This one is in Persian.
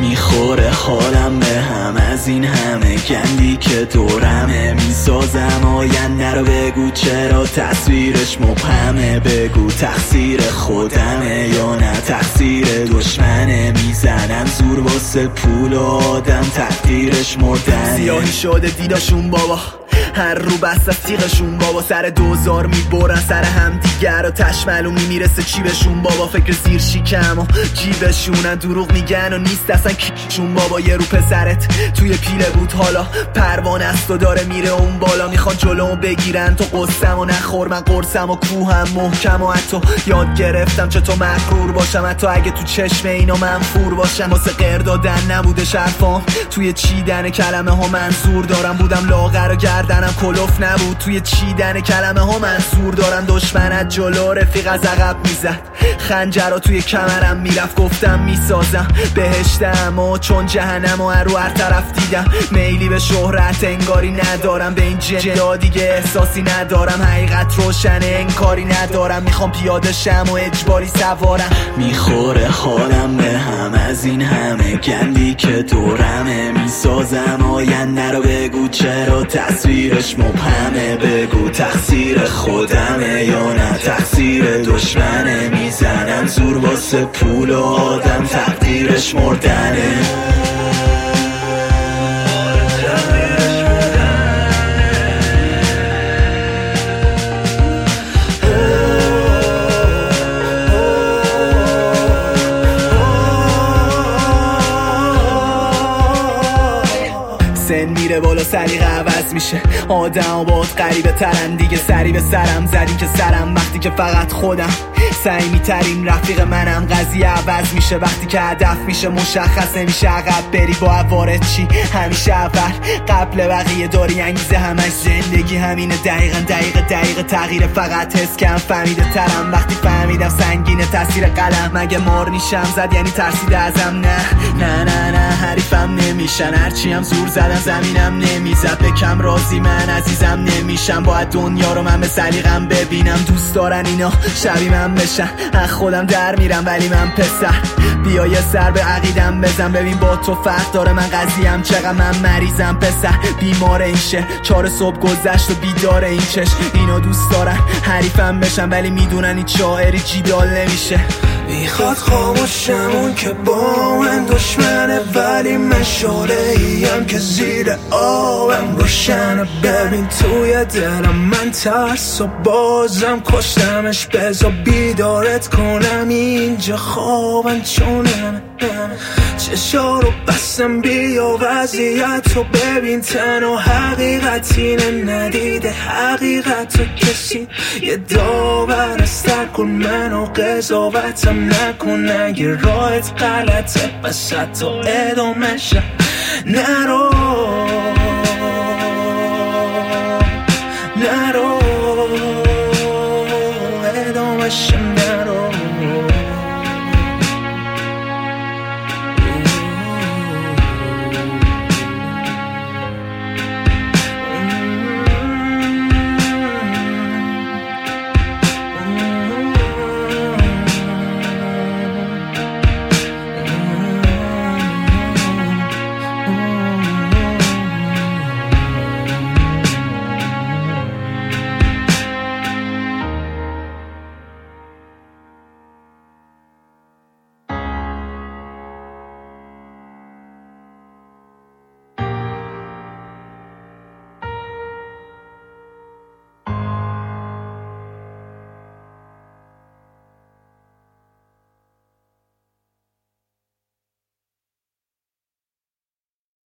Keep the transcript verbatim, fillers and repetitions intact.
میخوره حالم به هم از این همه گندی که دورمه. میسازم آینده رو، بگو چرا تصویرش مبهمه. بگو تقصیر خودمه یا نه تقصیر دشمنه. میزنن زور واسه پول و آدم تقدیرش مردنه. سیاهی شده دیداشون بابا، هر رو بست از تیغشون بابا. سر دوزار میبرن سر هم دیگر و تشملون میمیرسه چیبشون بابا. فکر زیر شیکم و جیبشونن، دروغ میگن و نیست اصلا کیشون بابا. یه رو پسرت توی پیله بود حالا پروانه است و داره میره اون بالا. میخوان جلومو بگیرن تو قصم و نخور، من قرصم و کوهم محکم و حتی یاد گرفتم چطور مغرور باشم، حتی اگه تو چشم اینا منفور باشم. واسه غیر دادن نبوده شرفام، توی چیدن کلمه ها منظور دارم. بودم لاغر و گردنم کلوف نبود، توی چیدن کلمه ها منظور دارم. دشمنت جلو رفیق از عقب میزد، خنجر رو توی کمرم میرفت. گفتم میسازم بهشتم و چون جهنم و رو هر طرف دیدم. میلی به شهرت انگاری ندارم، به این جدا دیگه احساسی ندارم. حقیقت روشنه انکاری ندارم، میخوام پیاده شم و اجباری سوارم. میخوره حالم به هم از این همه گندی که دورمه. میسازم آینده رو، بگو چرا تصویرش مبهمه. بگو تقصیر خودمه یا نه تقصیر دشمنه. میزنن زور واسه پول و آدم تقدیرش مردنه. سن میره بالا سلیقه عوض میشه، آدم باید غریبه ترن دیگه. سری به سرم زدیم که سرم وقتی که فقط خودم سعی ترین رفیق منم. قضیه عوض میشه وقتی که هدف میشه مشخص نمیشه. عقب بری با عوارض چی همیشه اول قبل بقیه داری انگیزه. همش زندگی همینه دقیقا دقیقه دقیقه تغییر. فقط حس کم فهمیده ترم وقتی فهمیدم سنگینه تاثیر قلم. مگه مار نیشم زد یعنی ترسیده ازم؟ نه نه نه نه حریفم نمیشن، هرچی هم زور زدن زمینم نمیزد. بکم راضی من عزیزم نمیشم، باید دنیا رو من به سلیقم ببینم. دوست دارن اینا شبیه من بشن، از خودم در میرم ولی من پسر. بیا یه سر به عقیدم بزن، ببین با تو فرق داره من قضیم چقدر. من مریضم پسر، بیمار این شه. چهار صبح گذشت و بیدار این چش. اینا دوست دارن حریفم بشن ولی میدونن این شاعری جیدال نمیشه. میخواد خاموشم اون که با من دشمنه، ولی من شعله ایم که زیر آبم روشنه. ببین توی دلم من ترس و بازم کشتمش. بذار بیدارت کنم اینجا خوابم چونم. چشا رو بستم بیا وضعیت رو ببین. تنها حقیقت اینه ندیده حقیقت رو کسی. یه داور استر کن منو قضاوتم نکن. اگه راحت غلطه پس حتی ادامه نرو.